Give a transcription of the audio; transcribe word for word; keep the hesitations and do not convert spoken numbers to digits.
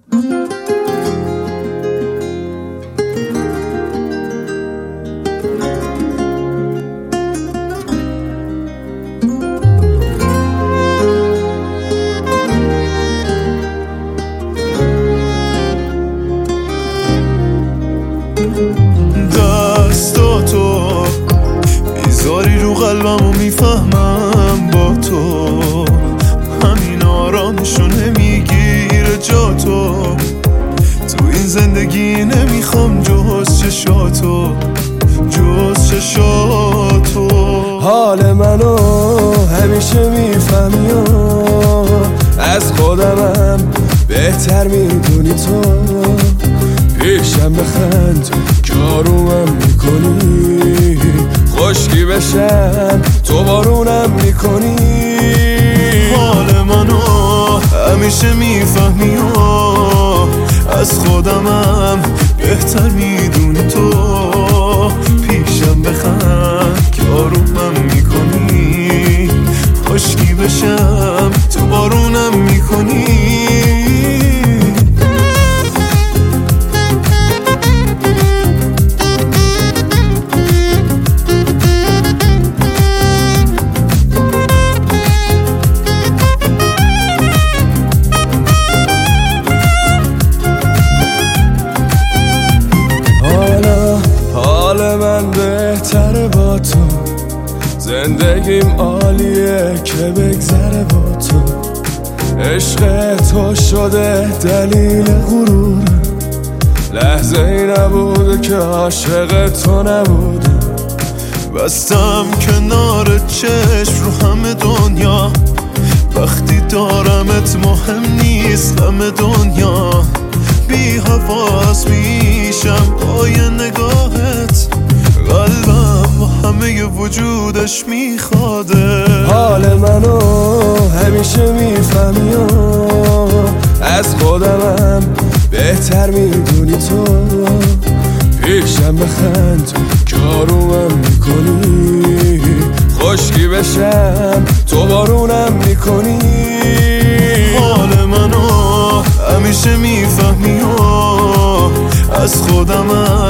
دستاتو میذاری رو قلبم و میفهمم با تو همین آرامشو نمیگیره جا تو تو این زندگی نمیخوام جز چشاتو جز چشاتو حال منو همیشه میفهمی و از خودمم بهتر میدونی تو پیشم بخند کارومم میکنی خشکی بشم تو بارونم میکنی حال منو همیشه میفهمی و از خودمم بهتر میدونی تو پیشم بخند کارومم میکنی خشکی بشم تو بارونم میکنی من بهتره با تو زندگیم عالیه که بگذره با تو عشق تو شده دلیل غرور لحظه ای نبوده که عاشق تو نبودم بستم کنار چشم رو همه دنیا وقتی دارمت مهم نیست همه دنیا بی حواس میشم پای نگاهت قلبم با همه وجودش میخواده حال منو همیشه میفهمی و از خودمم بهتر میدونی تو پیشم بخند کارومم میکنی خشکی بشم تو بارونم میکنی حال منو همیشه میفهمی و از خودمم